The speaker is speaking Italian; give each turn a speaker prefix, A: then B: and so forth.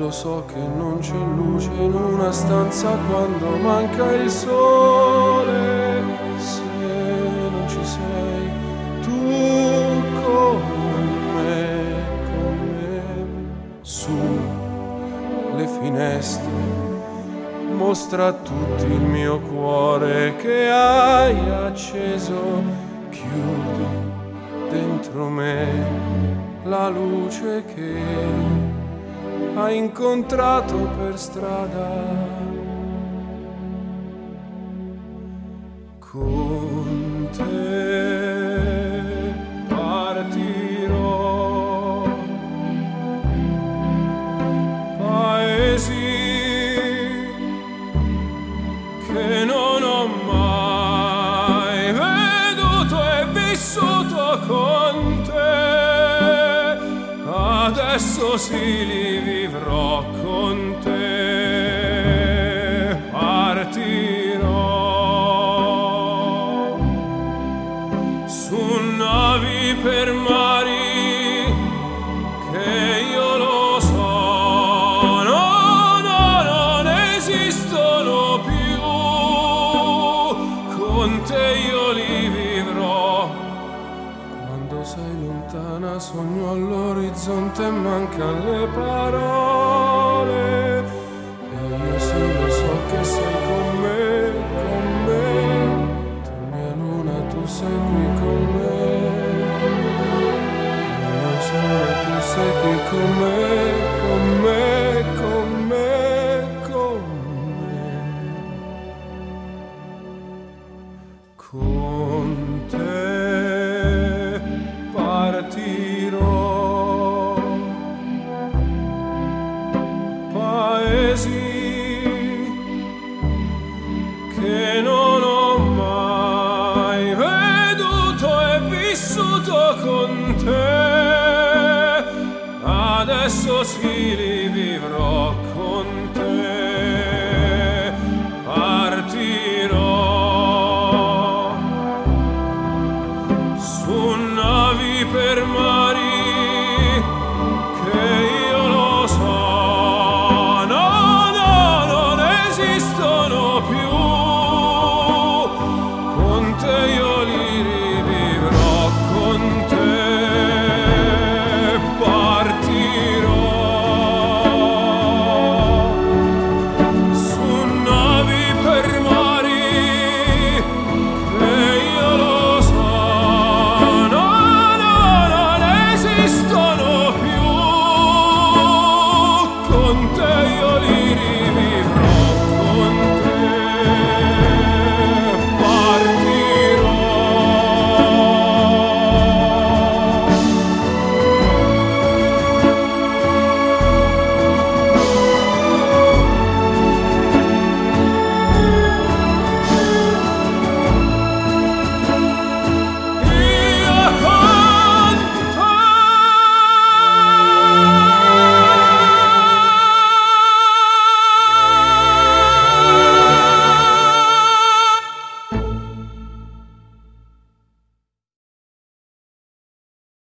A: lo so che non c'è luce in una stanza quando manca il sole. Se non ci sei tu con me, su le finestre mostra a tutti il mio cuore che hai acceso. Chiudi dentro me la luce che hai incontrato per strada. Con te partirò, paesi che non ho mai veduto e vissuto con te, adesso sì li vivrò con te. Partirò su navi per mari che io lo so, non esistono più. Con te io li vivrò. Quando sei lontana sogno all'orizzonte e mancano le parole. E io sì lo so che sei con me. Tu mia luna, tu sei qui con me. Mio sole, tu sei qui con me. Con te partirò, paesi che non ho mai veduto e vissuto con te, adesso sì li vivrò con te.